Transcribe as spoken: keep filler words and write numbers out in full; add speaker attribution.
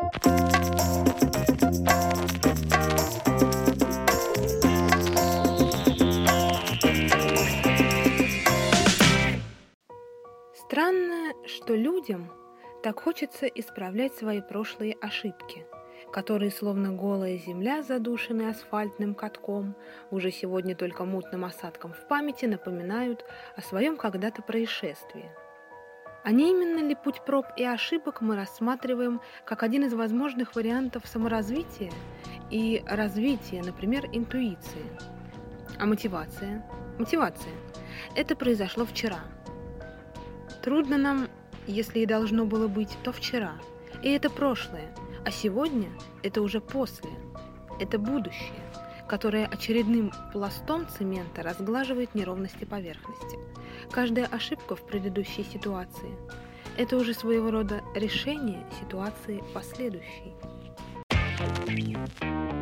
Speaker 1: Странно, что людям так хочется исправлять свои прошлые ошибки, которые, словно голая земля, задушенные асфальтным катком, уже сегодня только мутным осадком в памяти напоминают о своем когда-то происшествии. А не именно ли путь проб и ошибок мы рассматриваем как один из возможных вариантов саморазвития и развития, например, интуиции? А мотивация? Мотивация. Это произошло вчера. Трудно нам, если и должно было быть, то вчера. И это прошлое. А сегодня это уже после. Это будущее, которое очередным пластом цемента разглаживает неровности поверхности. Каждая ошибка в предыдущей ситуации – это уже своего рода решение ситуации последующей.